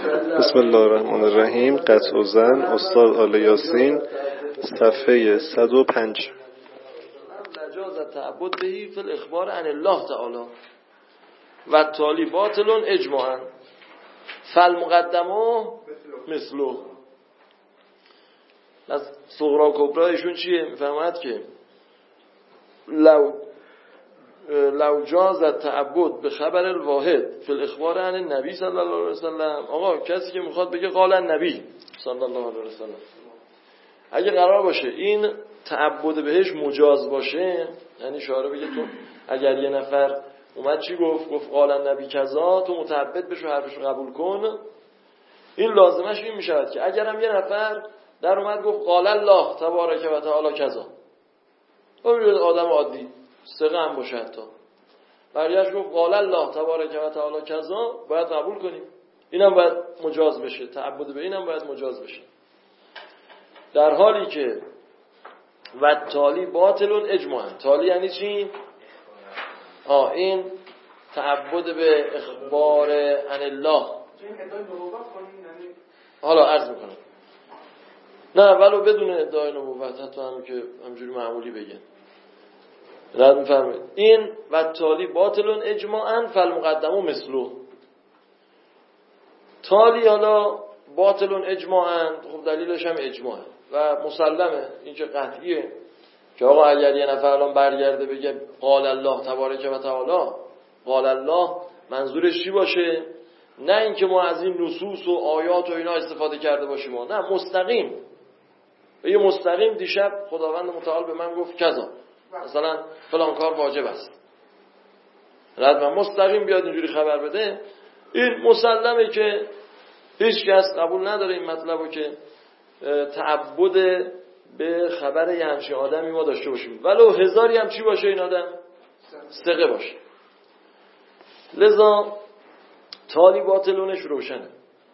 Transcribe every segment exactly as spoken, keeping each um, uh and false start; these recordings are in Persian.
بسم الله الرحمن الرحیم. قطع و زن، استاد آل یاسین، صفحه صد و پنج. نجاز تعبد بهی فی الاخبار عن الله تعالی و تالی باطل اجماعا فالمقدمه مثلو. از صغرا کبرا ایشون چیه؟ میفهمد که لو لو جاز تعبد به خبر الواحد فی الاخبار عن النبی صلی الله علیه وسلم. آقا کسی که میخواد بگه قال النبی صلی الله علیه وسلم، اگه قرار باشه این تعبد بهش مجاز باشه، یعنی شعاره بگه تو اگر یه نفر اومد چی گفت؟ گفت قال النبی کذا، تو متعبد بشو حرفشو قبول کن. این لازمش این میشود که اگرم یه نفر در اومد گفت قال الله تبارک و تعالی کذا، اون آدم عادی ثقه هم باشه، حتی برگشت گفت قال الله تبارک و تعالی کذا، باید قبول کنیم. اینم باید مجاز بشه، تعبد به اینم باید مجاز بشه، در حالی که و تالی باطل اجماعا. تالی یعنی چی؟ آه این تعبد به اخبار عن الله. حالا عرض میکنم نه ولو بدون ادعای نبوت، حتی هم که همجوری معمولی بگن رد میفرمید. این و تالی باطل اجماعا فالمقدمه مثلو. تالی حالا باطل اجماعا، خب دلیلش هم اجماعه و مسلمه، این که قطعیه که آقا اگر یه نفر الان برگرده بگه قال الله تبارک و تعالی، قال الله منظورش چی باشه؟ نه اینکه ما از این نصوص و آیات و اینا استفاده کرده باشیم، ما نه، مستقیم بگه مستقیم دیشب خداوند متعال به من گفت کذا، مثلا فلان کار واجب است، رد من مستقیم بیاد اینجوری خبر بده. این مسلمه که هیچ کس قبول نداره این مطلبو که تعبد به خبر یه همچین آدمی ما داشته باشیم، ولو هزاری هم چی باشه این آدم ثقه باشه. لذا تالی باطلونش روشنه.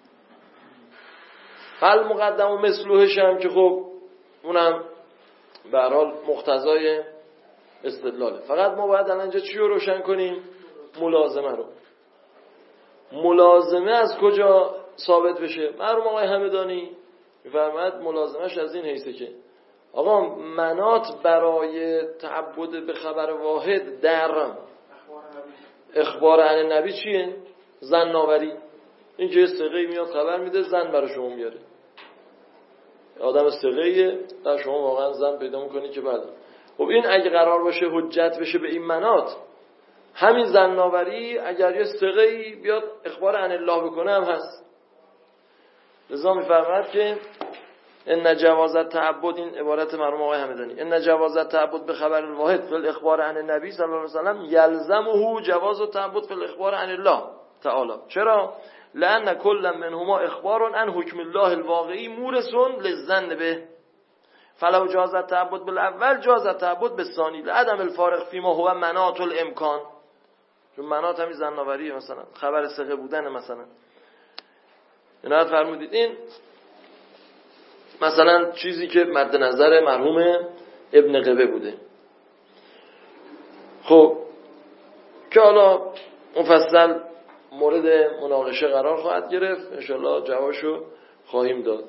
فل مقدم و مثلوهش هم که خب اونم به هر حال مقتضای استدلاله. فقط ما باید الان اینجا چی رو روشن کنیم؟ ملازمه رو. ملازمه از کجا ثابت بشه؟ مرحوم آقای همدانی می‌فرماید ملازمش از این حیثه که آقا منات برای تعبد به خبر واحد در اخبار عن النبی چیه؟ زن ناوری. این که ثقه‌ای میاد خبر میده، زن برای شما میاره، آدم ثقه‌ایه، در شما واقعا زن پیدا میکنی که بعد. خب این اگه قرار باشه حجت بشه به این منات، همین زن ناوری اگر یه ثقه‌ای بیاد اخبار عن الله بکنه هم هست. لذا میفرماید که ان جواز تعبد، این عبارت مرحوم آقای همدانی، ان جواز تعبد به خبر الواحد فی الاخبار عن النبی صلی الله علیه وسلم یلزمه جواز تعبد فی الاخبار عن الله تعالی. چرا؟ لان کل منهما اخبار عن حکم الله الواقعی مورث للظن به، فلو جاز تعبد بالاول جاز تعبد بالثانی لعدم الفارق فيما هو مناط الامکان. چون مناط همین زناوریه، مثلا خبر ثقه بودن، مثلا اینا فرمودید. این مثلا چیزی که مد نظر مرحوم ابن قبه بوده، خب که حالا مفصل مورد مناقشه قرار خواهد گرفت، انشالله جوابشو خواهیم داد.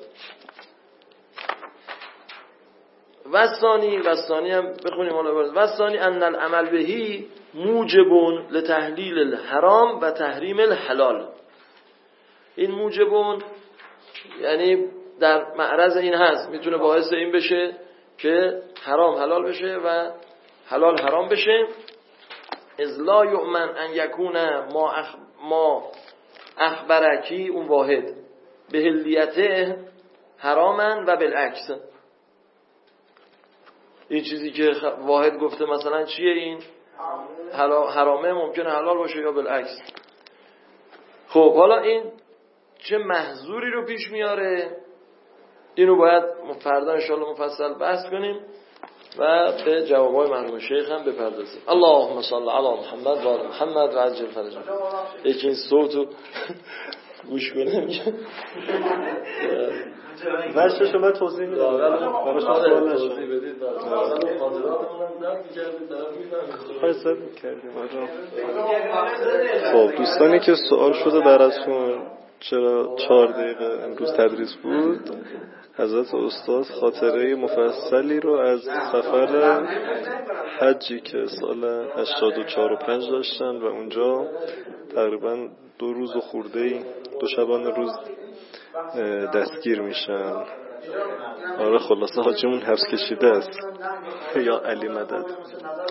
وثانی وثانی هم بخونیم حالا. وثانی ان العمل بهی موجبون لتحلیل الحرام و تحریم الحلال. این موجبون یعنی در معرض این هست، میتونه باعث این بشه که حرام حلال بشه و حلال حرام بشه. اذ لا یؤمن ان یکون ما اخ ما اخبرکی اون واحد به هلیته حراما و بالعکس. این چیزی که واحد گفته مثلا چیه؟ این حرامه ممکنه حلال باشه یا بالعکس. خب حالا این چه محظوری رو پیش میاره؟ اینو باید فردا انشاءالله مفصل بحث کنیم و به جوابای مرحوم شیخ هم بپردازیم. اللهم صل علی محمد و آل محمد و عجل فرجهم. یکی این صوتو گوش کنه میگه ورشت شما توضیح میدید. برای شما توضیح بدید. خواهد میکردیم. خب دوستانی که سوال شده براتون چرا چهار دقیقه امروز تدریس بود. حضرت استاد خاطره مفصلی رو از سفر حجی که سال هشتاد و چهار و پنج داشتن و اونجا تقریبا دو روز و خورده‌ای دو شبانه روز دستگیر میشن. آره خلاصه حاجیمون حبس کشیده است یا علی مدد.